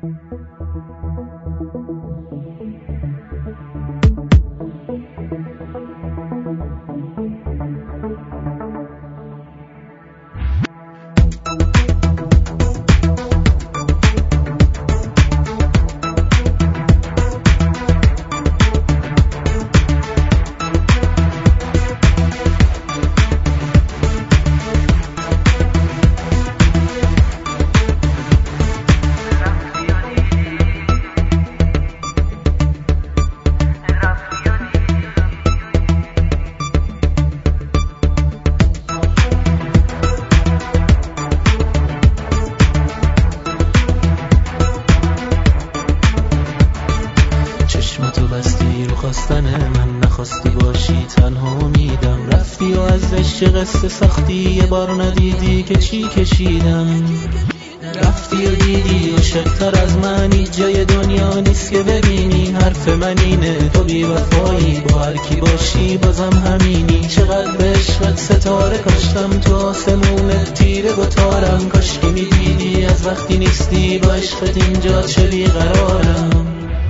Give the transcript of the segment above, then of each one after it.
خواستن من نخواستی باشی تنها امیدم، رفتی و از عشق قصه ساختی یه بار ندیدی که چی کشیدم. رفتی و دیدی عاشق‌تر از منی، جای دنیا نیست که ببینی. حرف من اینه تو بی وفایی، با هر کی باشی بازم همینی. چقدر به عشقت ستاره کاشتم تو آسمونت تیره و تارم، کاشکی میدیدی از وقتی نیستی با عشقت اینجا چه بیقرارم.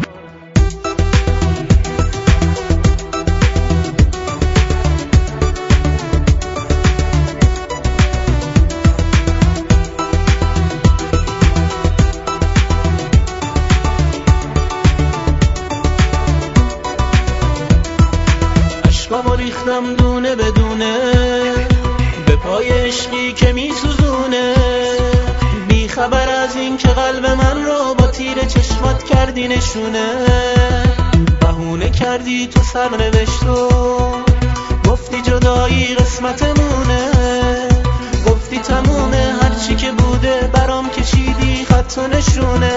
اشکامو ریختم دونه بدونه به پای عشقی که میسوزونه، بی خبر از این که قلب من رو با تیر چشمات کردی نشونه. بهونه کردی تو سرنوشتو، گفتی جدایی قسمتمونه، گفتی تمومه هرچی که بوده برام کشیدی خط و نشونه.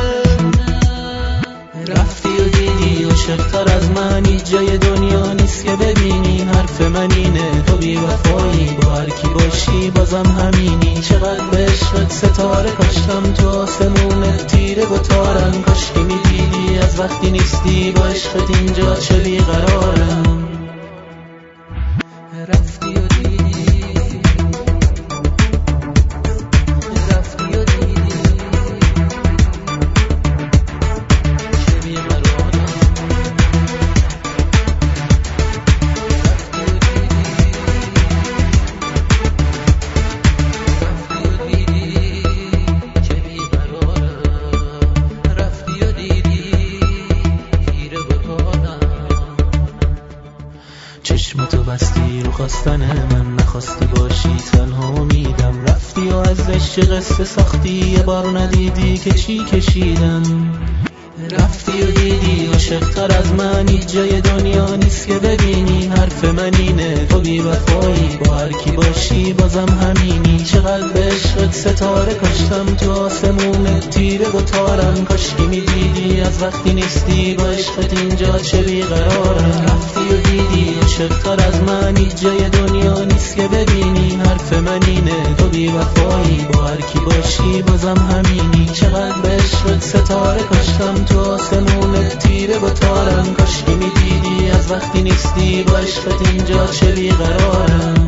رفتی و دیدی عاشق‌تر از منی، جای دنیا نیست که ببینی. حرف من اینه تو بی وفایی، با هر کی باشی بازم همینی. چقدر به عشقت ستاره کاشتم تو آسمونت تیره و تارم، کاشکی میدیدی از وقتی نیستی با عشقت اینجا چه بیقرارم. رفتی و دیدی، رفتی و دیدی چشمتو بستی رو خواستن من نخواستی باشی تنها امیدم. رفتی و از عشق قصه ساختی یه بار ندیدی که چی کشیدم. رفتی و دیدی عاشق‌تر از منی، جای دنیا نیست که ببینی. حرف من اینه تو بی وفایی، با هر کی باشی بازم همینی. چقدر به عشقت ستاره کاشتم تو آسمونت تیره و تارم، کاشکی میدیدی از وقتی نیستی با عشقت اینجا چه بیقرارم. رفتی و دیدی عاشق‌تر از منی، جای دنیا نیست که ببینی. حرف من اینه تو بی وفایی، با هر کی باشی بازم همینی. چقدر به عشقت ستاره کاشتم تو آسمونت تیره و تارم، کاشکی میدیدی از وقتی نیستی با عشقت اینجا چه بیقرارم.